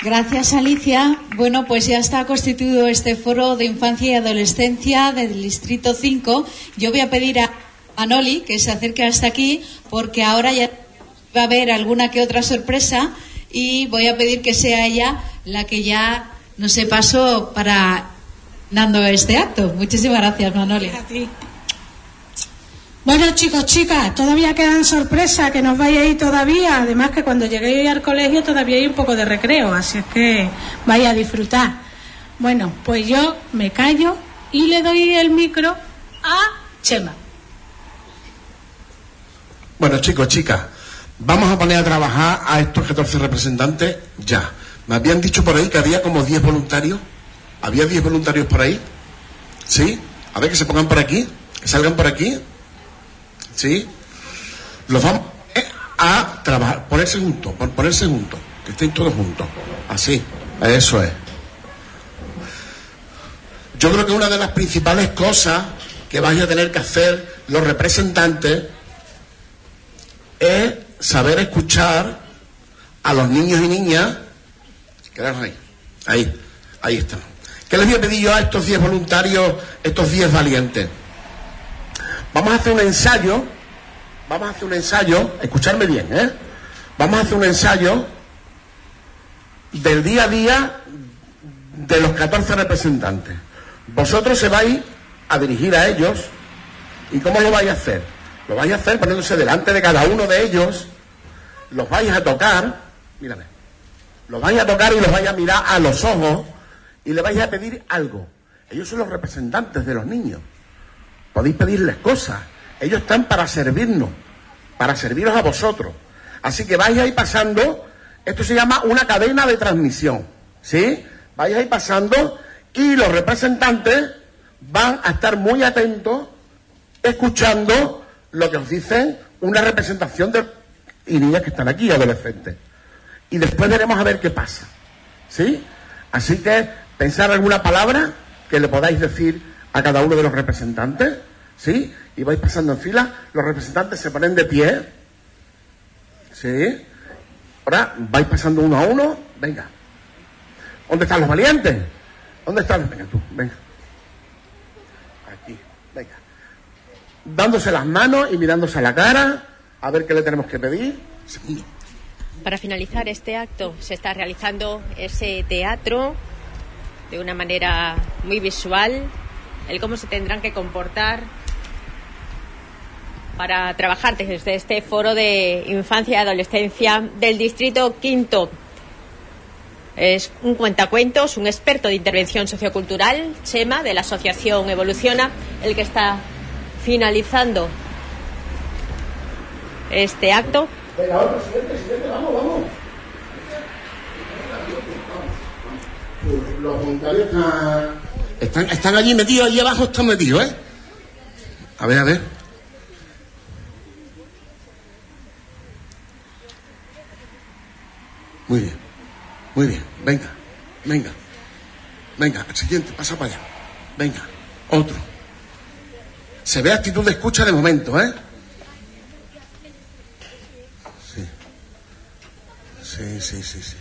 Speaker 9: Gracias, Alicia. Bueno, pues ya está constituido este foro de infancia y adolescencia del Distrito 5. Yo voy a pedir a Manoli que se acerque hasta aquí, porque ahora ya va a haber alguna que otra sorpresa y voy a pedir que sea ella la que ya nos se pasó para dando este acto. Muchísimas gracias, Manoli.
Speaker 3: A ti. Bueno, chicos, chicas, todavía quedan sorpresas, que nos vais a ir todavía. Además que cuando lleguéis al colegio todavía hay un poco de recreo, así es que vais a disfrutar. Bueno, pues yo me callo y le doy el micro a Chema.
Speaker 8: Bueno, chicos, chicas, vamos a poner a trabajar a estos 14 representantes ya. Me habían dicho por ahí que había como 10 voluntarios. ¿Había 10 voluntarios por ahí? ¿Sí? A ver, que se pongan por aquí, que salgan por aquí. ¿Sí? Los vamos a trabajar, ponerse juntos, que estén todos juntos. Así, eso es. Yo creo que una de las principales cosas que vais a tener que hacer los representantes es saber escuchar a los niños y niñas. Quedaros ahí están. ¿Qué les voy a pedir yo a estos 10 voluntarios, estos 10 valientes? Vamos a hacer un ensayo, escuchadme bien, Vamos a hacer un ensayo del día a día de los 14 representantes. Vosotros se vais a dirigir a ellos, ¿y cómo lo vais a hacer? Lo vais a hacer poniéndose delante de cada uno de ellos, los vais a tocar, mírame, los vais a tocar y los vais a mirar a los ojos y le vais a pedir algo. Ellos son los representantes de los niños. Podéis pedirles cosas. Ellos están para servirnos, para serviros a vosotros. Así que vais a ir pasando, esto se llama una cadena de transmisión, ¿sí? Vais a ir pasando y los representantes van a estar muy atentos, escuchando lo que os dicen una representación de y niñas que están aquí, adolescentes. Y después veremos a ver qué pasa, ¿sí? Así que pensar alguna palabra que le podáis decir a cada uno de los representantes, ¿sí? Y vais pasando en fila, los representantes se ponen de pie, ¿sí? Ahora vais pasando uno a uno, venga. ¿Dónde están los valientes? ¿Dónde están? Venga tú, venga. Aquí, venga. Dándose las manos y mirándose a la cara, a ver qué le tenemos que pedir. Segundo.
Speaker 2: Para finalizar este acto se está realizando ese teatro de una manera muy visual, el cómo se tendrán que comportar para trabajar desde este foro de infancia y adolescencia del Distrito Quinto. Es un cuentacuentos, un experto de intervención sociocultural, Chema, de la Asociación Evoluciona, el que está finalizando este acto.
Speaker 8: Venga, otro, siguiente, vamos. Los voluntarios están allí metidos, allí abajo están metidos, ¿eh? A ver. Muy bien, venga, el siguiente, pasa para allá, venga, otro. Se ve actitud de escucha de momento, ¿eh? Sí.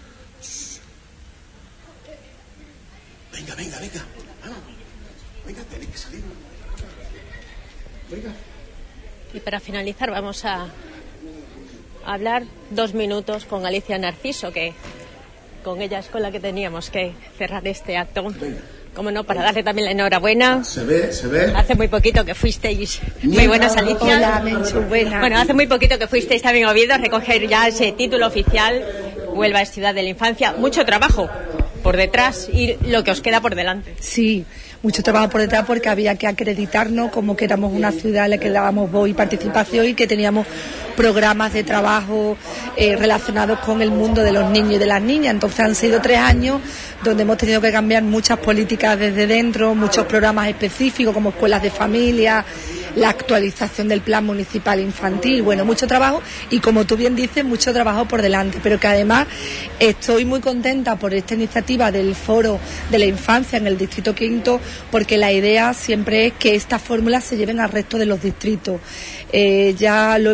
Speaker 8: Venga, vamos, venga, tenéis que salir. Venga.
Speaker 2: Y para finalizar vamos a hablar 2 minutos con Alicia Narciso, que con ella es con la que teníamos que cerrar este acto. Venga. Como no, para darle también la enhorabuena.
Speaker 8: Se ve.
Speaker 2: Hace muy poquito que fuisteis. Muy buenas, Alicia.
Speaker 12: Hola, Menchu, buena.
Speaker 2: Bueno, hace muy poquito que fuisteis también a Oviedo a recoger ya ese título oficial. Huelva es ciudad de la infancia. Mucho trabajo por detrás y lo que os queda por delante.
Speaker 12: Sí, mucho trabajo por detrás porque había que acreditarnos como que éramos una ciudad en la que dábamos voz y participación y que teníamos programas de trabajo relacionados con el mundo de los niños y de las niñas. Entonces han sido 3 años donde hemos tenido que cambiar muchas políticas desde dentro, muchos programas específicos como escuelas de familia, la actualización del plan municipal infantil, bueno, mucho trabajo y como tú bien dices, mucho trabajo por delante, pero que además estoy muy contenta por esta iniciativa del Foro de la Infancia en el Distrito Quinto, porque la idea siempre es que estas fórmulas se lleven al resto de los distritos. Ya lo hemos dicho en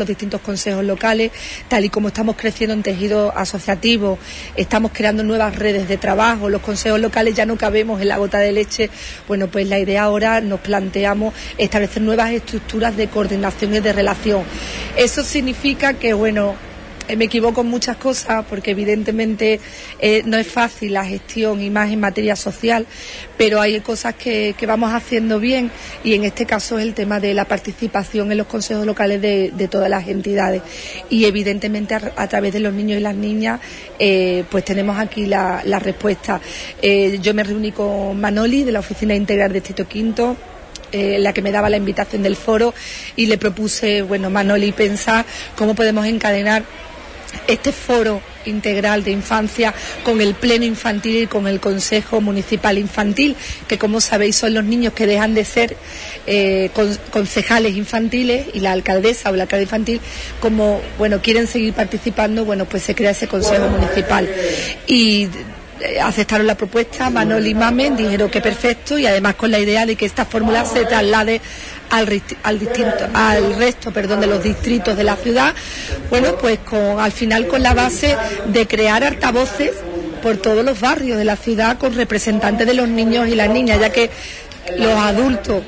Speaker 12: los distintos consejos locales, tal y como estamos creciendo en tejido asociativo, estamos creando nuevas redes de trabajo, los consejos locales ya no cabemos en la gota de leche. Bueno, pues la idea ahora nos planteamos establecer nuevas estructuras de coordinación y de relación. Eso significa que, bueno, me equivoco en muchas cosas porque evidentemente no es fácil la gestión y más en materia social, pero hay cosas que vamos haciendo bien, y en este caso es el tema de la participación en los consejos locales de todas las entidades, y evidentemente a través de los niños y las niñas pues tenemos aquí la respuesta. Yo me reuní con Manoli de la Oficina Integral de Distrito Quinto, la que me daba la invitación del foro, y le propuse, bueno, Manoli, pensar cómo podemos encadenar este foro integral de infancia con el pleno infantil y con el Consejo Municipal Infantil, que como sabéis son los niños que dejan de ser concejales infantiles, y la alcaldesa o el alcalde infantil, como bueno quieren seguir participando, bueno pues se crea ese Consejo Municipal. Y aceptaron la propuesta, Manoli y Mamen dijeron que perfecto, y además con la idea de que esta fórmula se traslade al resto de los distritos de la ciudad, bueno pues al final con la base de crear altavoces por todos los barrios de la ciudad con representantes de los niños y las niñas, ya que los adultos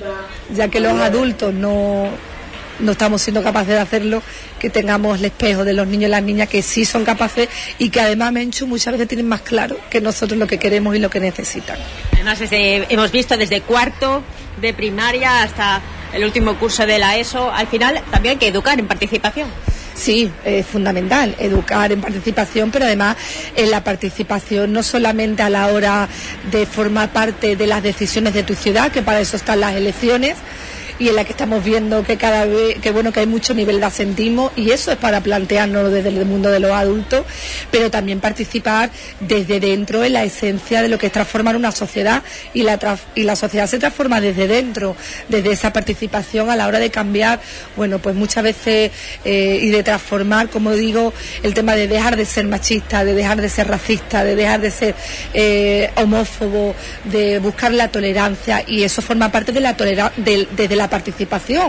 Speaker 12: no estamos siendo capaces de hacerlo, que tengamos el espejo de los niños y las niñas que sí son capaces, y que además, Menchu, muchas veces tienen más claro que nosotros lo que queremos y lo que necesitan.
Speaker 2: Además, hemos visto desde cuarto de primaria hasta el último curso de la ESO, al final también hay que educar en participación.
Speaker 12: Sí, es fundamental educar en participación, pero además en la participación no solamente a la hora de formar parte de las decisiones de tu ciudad, que para eso están las elecciones, y en la que estamos viendo que cada vez que hay mucho nivel de asentismo, y eso es para plantearnos desde el mundo de los adultos, pero también participar desde dentro en la esencia de lo que es transformar una sociedad, y la sociedad se transforma desde dentro, desde esa participación a la hora de cambiar, bueno pues muchas veces y de transformar, como digo, el tema de dejar de ser machista, de dejar de ser racista, de dejar de ser homófobo, de buscar la tolerancia, y eso forma parte de la desde la participación.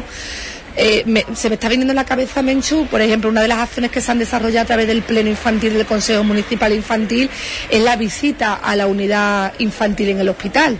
Speaker 12: Se me está viniendo en la cabeza, Menchu, por ejemplo, una de las acciones que se han desarrollado a través del Pleno Infantil del Consejo Municipal Infantil es la visita a la unidad infantil en el hospital.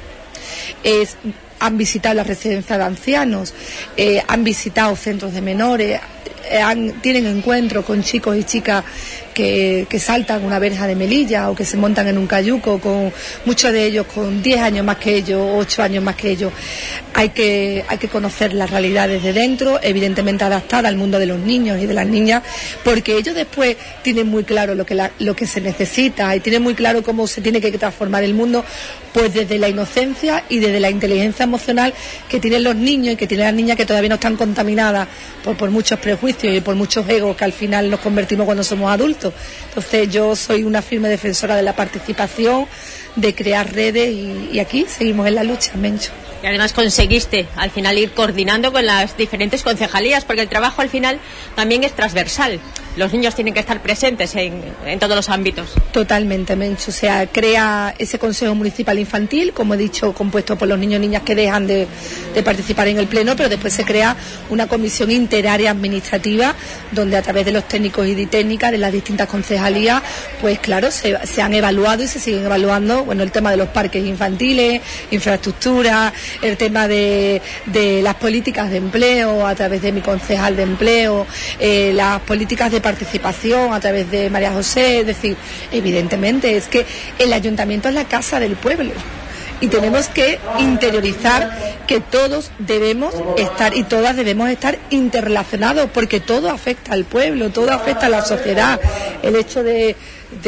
Speaker 12: Han visitado las residencias de ancianos, han visitado centros de menores, tienen encuentros con chicos y chicas que saltan una verja de Melilla o que se montan en un cayuco, con muchos de ellos con 10 años más que ellos, 8 años más que ellos. Hay que conocer las realidades de dentro, evidentemente adaptada al mundo de los niños y de las niñas, porque ellos después tienen muy claro lo que se necesita, y tienen muy claro cómo se tiene que transformar el mundo, pues desde la inocencia y desde la inteligencia emocional que tienen los niños y que tienen las niñas, que todavía no están contaminadas por muchos prejuicios y por muchos egos que al final nos convertimos cuando somos adultos. Entonces yo soy una firme defensora de la participación, de crear redes, y aquí seguimos en la lucha, Mencho.
Speaker 2: Y además conseguiste al final ir coordinando con las diferentes concejalías, porque el trabajo al final también es transversal. Los niños tienen que estar presentes en todos los ámbitos.
Speaker 12: Totalmente, Mencho. O sea, crea ese Consejo Municipal Infantil, como he dicho, compuesto por los niños y niñas que dejan de participar en el Pleno, pero después se crea una comisión interárea administrativa, donde a través de los técnicos y de técnicas de las distintas concejalías, pues claro, se han evaluado y se siguen evaluando, bueno, el tema de los parques infantiles, infraestructura, el tema de las políticas de empleo a través de mi concejal de empleo, las políticas de participación a través de María José. Es decir, evidentemente es que el ayuntamiento es la casa del pueblo, y tenemos que interiorizar que todos debemos estar y todas debemos estar interrelacionados, porque todo afecta al pueblo, todo afecta a la sociedad. El hecho de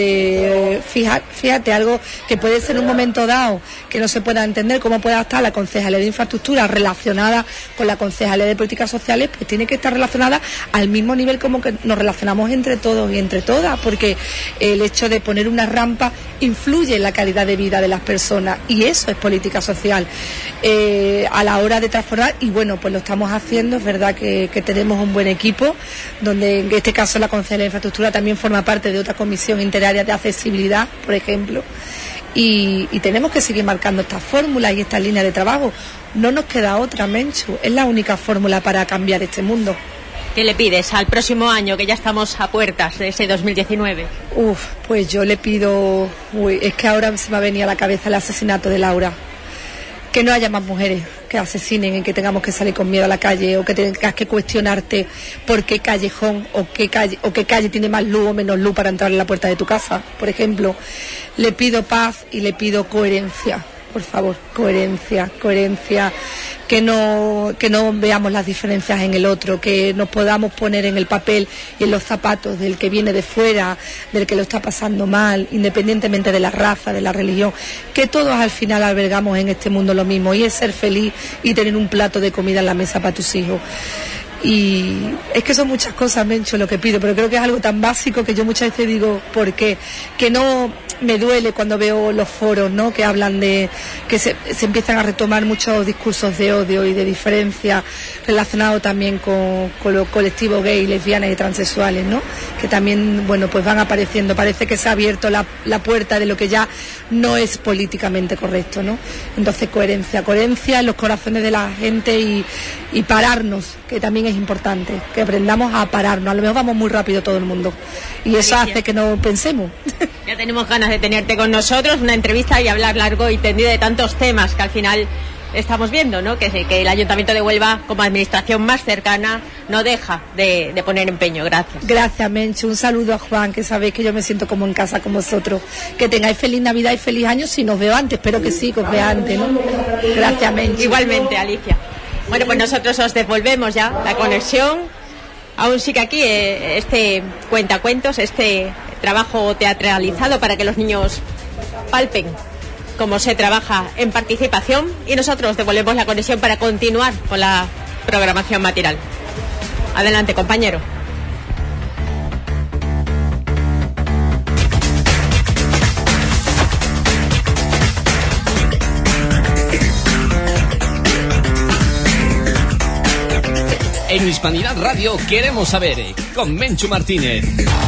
Speaker 12: fíjate, algo que puede ser en un momento dado que no se pueda entender, cómo pueda estar la concejalía de infraestructura relacionada con la concejalía de políticas sociales, pues tiene que estar relacionada al mismo nivel como que nos relacionamos entre todos y entre todas, porque el hecho de poner una rampa influye en la calidad de vida de las personas, y eso es política social a la hora de transformar. Y bueno, pues lo estamos haciendo. Es verdad que tenemos un buen equipo, donde en este caso la concejalía de infraestructura también forma parte de otra comisión interaria de accesibilidad, por ejemplo, y tenemos que seguir marcando estas fórmulas y estas líneas de trabajo. No nos queda otra, Menchu, es la única fórmula para cambiar este mundo.
Speaker 2: ¿Qué le pides al próximo año, que ya estamos a puertas de ese 2019?
Speaker 12: Pues yo le pido... es que ahora se me ha venido a la cabeza el asesinato de Laura. Que no haya más mujeres que asesinen y que tengamos que salir con miedo a la calle, o que tengas que cuestionarte por qué callejón o qué calle tiene más luz o menos luz para entrar en la puerta de tu casa, por ejemplo. Le pido paz y le pido coherencia, por favor, coherencia, que no veamos las diferencias en el otro, que nos podamos poner en el papel y en los zapatos del que viene de fuera, del que lo está pasando mal, independientemente de la raza, de la religión, que todos al final albergamos en este mundo lo mismo, y es ser feliz y tener un plato de comida en la mesa para tus hijos. Y es que son muchas cosas, Mencho, lo que pido, pero creo que es algo tan básico que yo muchas veces digo, ¿por qué? Que no me duele cuando veo los foros, ¿no?, que hablan de que se empiezan a retomar muchos discursos de odio y de diferencia relacionados también con los colectivos gays, lesbianas y transexuales, ¿no?, que también, bueno, pues van apareciendo. Parece que se ha abierto la puerta de lo que ya no es políticamente correcto, ¿no? Entonces, coherencia en los corazones de la gente y pararnos, que también es importante, que aprendamos a pararnos. A lo mejor vamos muy rápido todo el mundo y eso hace que no pensemos.
Speaker 2: Ya tenemos ganas de tenerte con nosotros, una entrevista y hablar largo y tendido de tantos temas que al final estamos viendo, ¿no? Que el Ayuntamiento de Huelva, como administración más cercana, no deja de poner empeño. Gracias.
Speaker 12: Gracias, Menchu. Un saludo a Juan, que sabéis que yo me siento como en casa con vosotros. Que tengáis feliz Navidad y feliz año. Si nos veo antes, espero que sí, que os vea antes, ¿no? Gracias, Menchu.
Speaker 2: Igualmente, Alicia. Bueno, pues nosotros os devolvemos ya la conexión. Aún sigue aquí este cuentacuentos, este trabajo teatralizado para que los niños palpen cómo se trabaja en participación, y nosotros devolvemos la conexión para continuar con la programación matinal. Adelante, compañero.
Speaker 1: En Hispanidad Radio queremos saber, con Menchu Martínez.